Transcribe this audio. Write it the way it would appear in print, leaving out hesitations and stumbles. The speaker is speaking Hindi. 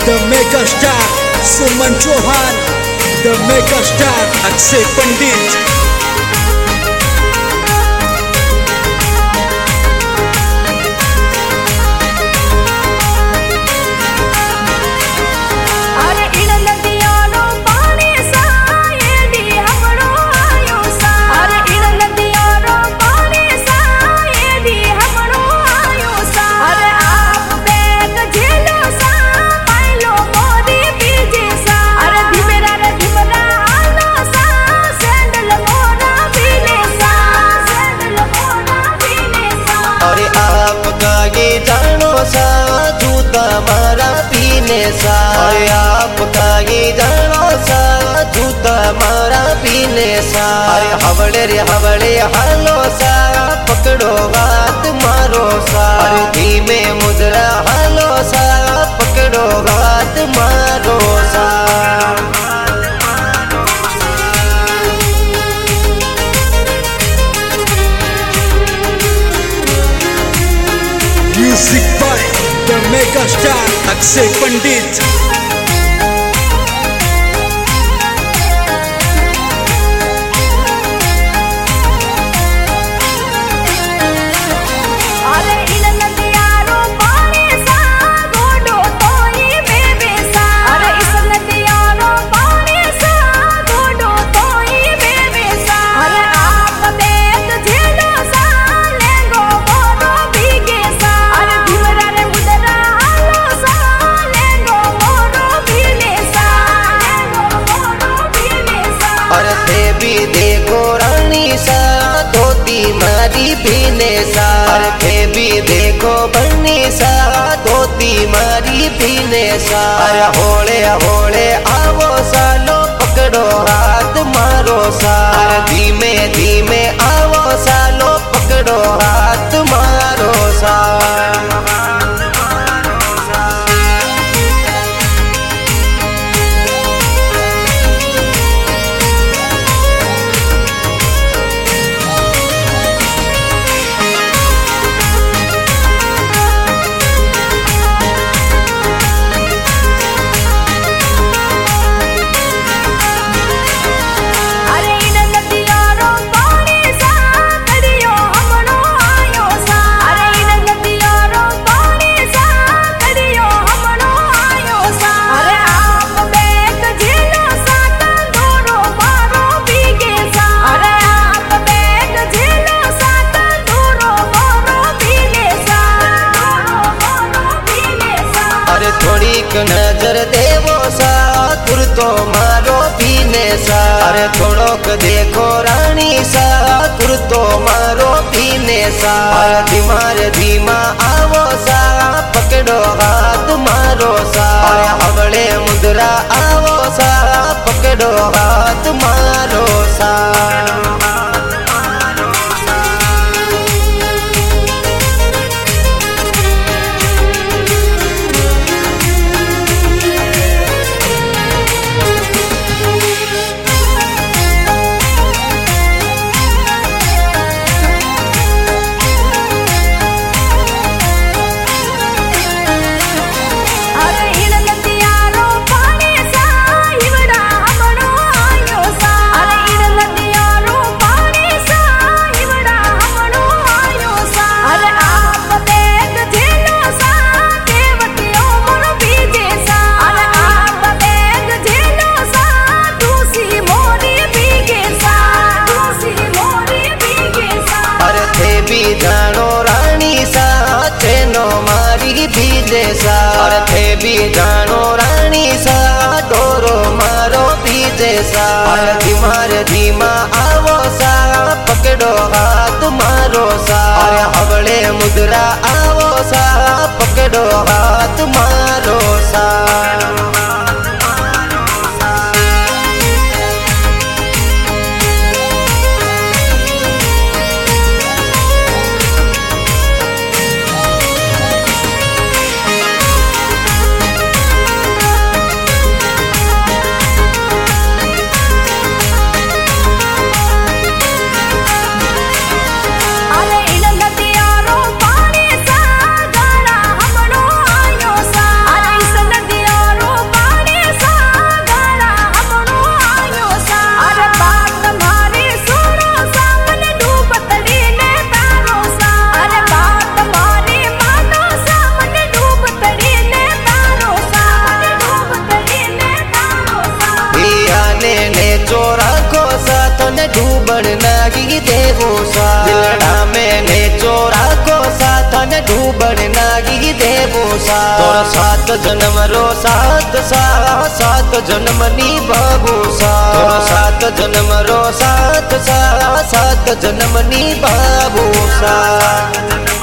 The mega star Suman Chauhan, the mega star Akshay Pandit. मारा पीने सा आपका ये जानो सा जूता मारा पीने सा अरे हवड़े रे हवड़े हालो सा पकड़ो हाथ मारो सा अरे धीमे मुद्रा हालो सा पकड़ो हाथ मारो सा। Music by the mega star Akshay Pandit. देखो रानी सा धोती मारी पीने सा अरे भी देखो बन्नी सा धोती मारी पीने सा अरे होले होले आवो सा लो पकड़ो हाथ मारो सा अरे धीमे धीमे आवो सा लो पकड़ो हाथ मारो सा। नजर देवो सा कुर्तो मारो पीने सा अरे थोड़ोक देखो रानी सा कुर्तो मारो पीने सा अरे धीमार धीमा आवो सा पकड़ो हाथ मारो सा अरे हवड़े मुद्रा आवो सा पकड़ो हाथ मारो सा। जानो रानी सा चेनो मारी पीजे सा और थे भी जानो रानी सा डोरो मारो पीजे सा और धीमार धीमा आवो सा पकड़ो हाथ मारो सा और हवड़े मुद्रा आवो सा पकड़ो हाथ मारो सा। पानी सा गाना हमनो आयो सा अरे इस नदियारो देवो सा। दिलड़ा में ने चोरा को साथ ने डूबण नागी देवो सा। तोर 7 जन्म रो साथ सा, 7 जन्म निभावो सा। तोर 7 जन्म रो साथ सा, 7 जन्म निभावो सा।